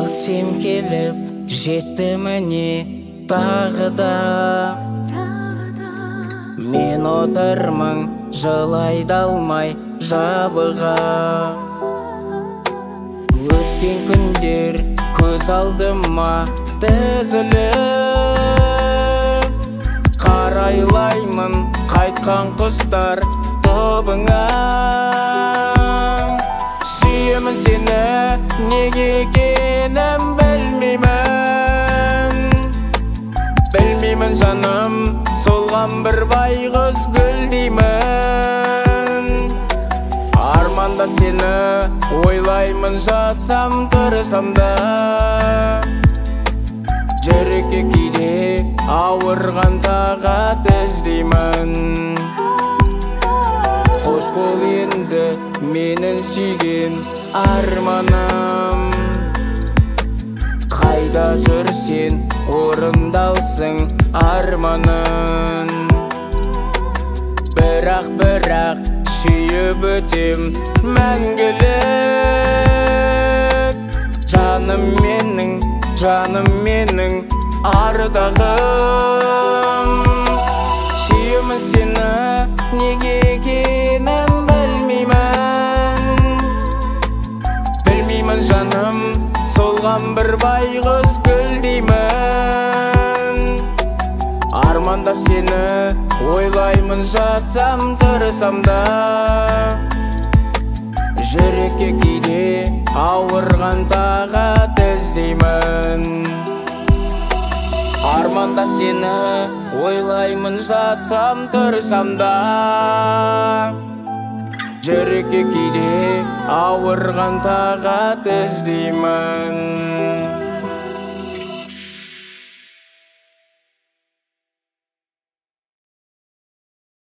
Көктем келіп жетті міне тағы да. Мен отырмын жылай да алмай жабыға. Өткен күндер көз алдыма тізіліп, қарайлаймын қайтқан құстар тобыңа. Сүйемін сені, неге екенін білмеймін. Білмеймін жаным, солған бір байғұс гүл деймін. Армандап сені ойлаймын, жатсам тұрсам да. Жүрекке кейде ауырған тағат іздеймін. Қош бол енді менің сүйген арманым. Қайда жүрсен орындалсың арманың. Бірақ сүйіп өтем мәңгілік. Жаным менің ардағым. Сүйемін сені, неге екенін білмеймін жаным, солған бір байғұс гүл деймін. Армандап сені ойлаймын, жатсам тұрсам да. Жүрекке кейде ауырған тағат іздеймін. Армандап сені ойлаймын, жатсам тұрсам да. Жүрекке кейде ауырған тағат іздеймін.